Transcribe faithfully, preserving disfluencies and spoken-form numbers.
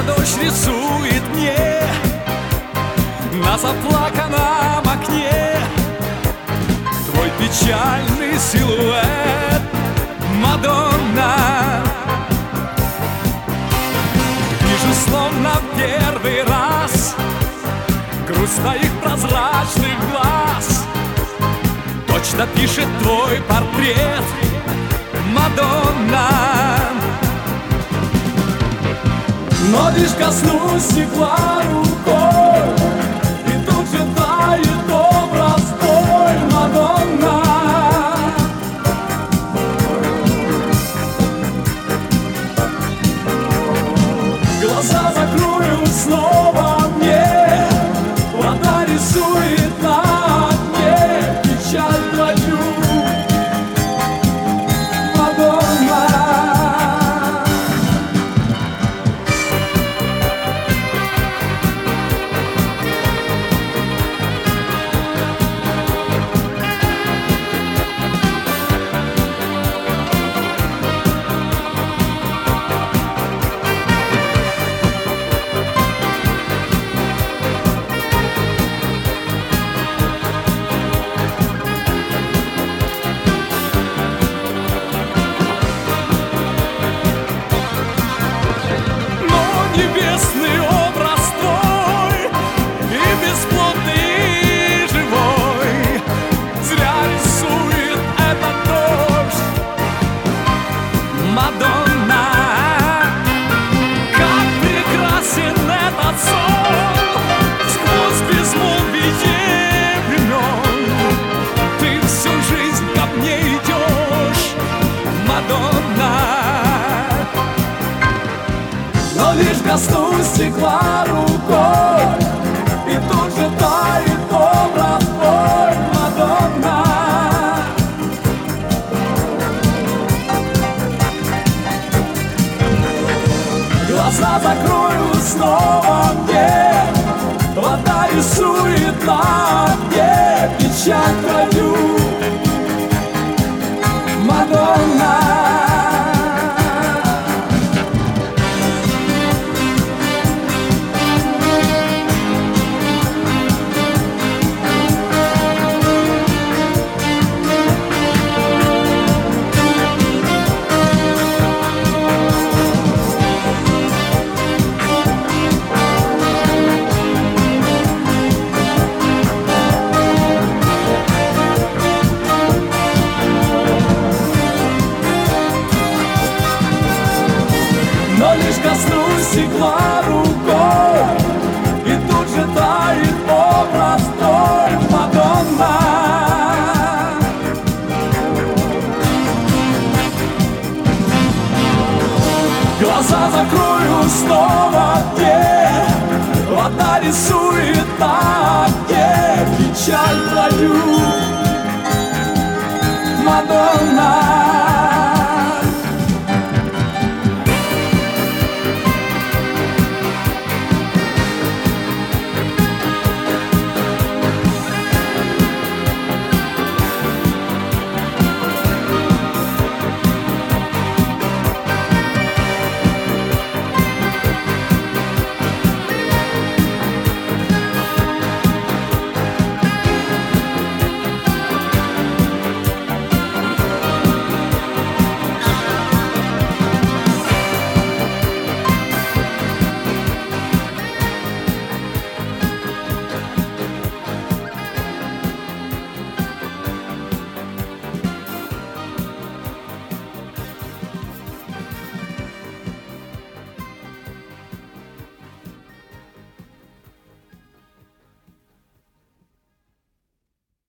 дождь рисует мне на заплаканном окне твой печальный силуэт, Мадонна. Вижу словно в первый раз грусть твоих прозрачных глаз, точно пишет твой портрет, Мадонна. Но лишь коснусь стекла рукой, и тут же тает образ твой, Мадонна. Глаза закрою снова мне, вода рисует на окне печаль твою, Мадонна. Небесный образ твой, и бесплотный, и живой, зря рисует этот дождь, Мадонна. Как прекрасен этот сон, сквозь безмолвие времен ты всю жизнь ко мне идешь, Мадонна. Но лишь коснусь стекла рукой, и тут же тает образ твой, Мадонна. Глаза закрою снова мне, вода рисует на окне печаль твою, Мадонна. Но лишь коснусь стекла рукой, и тут же тает образ твой, Мадонна. Глаза закрою снова мне, вода рисует на окне печаль твою, Мадонна.